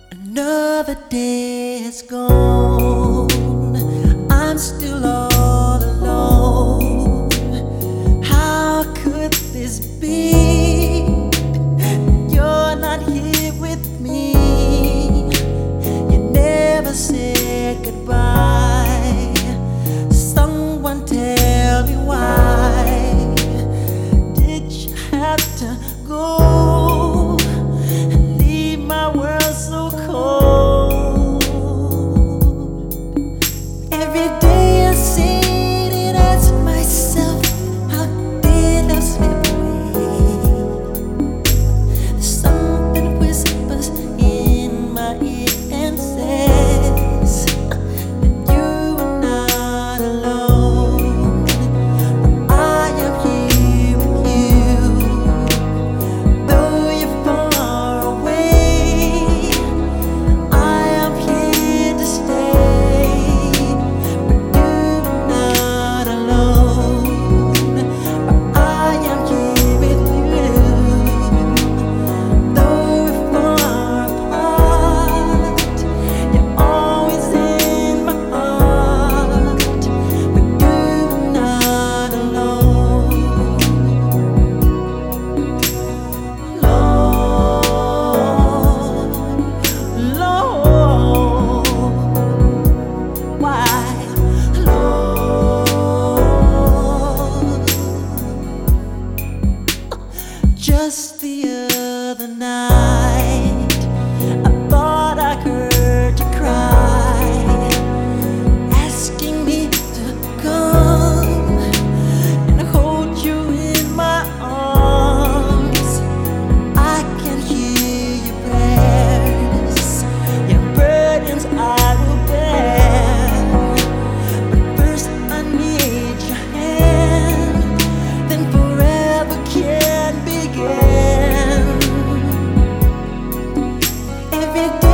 Another day has gone. I'm still all alone. How could this be? You're not here with me. You never said goodbye. Someone tell me why did you have to go and leave my world so cold? Every day I sit and ask myself, how did I slip away? Something whispers in my ear and says that you are not alone. I am here with you, though you're far away. I am here to stay, but you're not alone. I am here with you, though we're far apart. You're always in my heart, but you're not alone. Lord, why, Lord? Just the other night, I thought I heard you cry, asking me to come and hold you in my arms. I can hear your prayers, your burdens I will bear. But first I need your hand, then forever can begin. Every